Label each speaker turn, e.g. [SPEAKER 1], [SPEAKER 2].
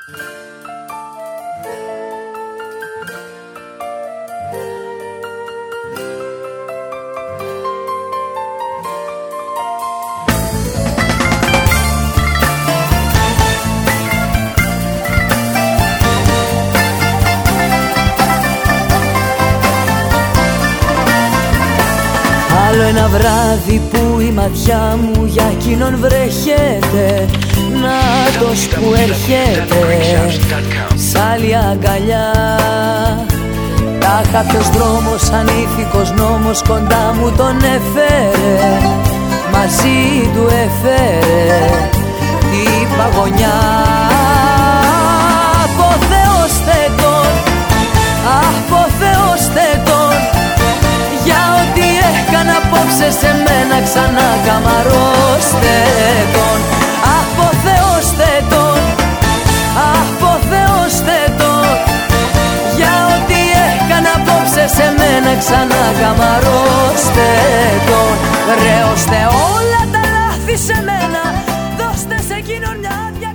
[SPEAKER 1] Άλλο ένα βράδυ που η ματιά μου για εκείνον βρέχεται, νάτος που έρχεται σ' άλλη αγκαλιά. Τάχα ποιος δρόμος, ανήθικος νόμος, κοντά μου τον έφερε, μαζί του έφερε την παγωνιά. Αποθεώστε τον, αποθεώστε τον, για ό,τι έκανα απόψε σε μένα, ξανά καμαρώστε τον. Αποθεώστε τον, αποθεώστε τον, για ό,τι έκανα απόψε σε μένα, ξανά καμαρώστε τον. Ρέωστε όλα τα λάθη σε μένα, δώστε σε εκείνον μια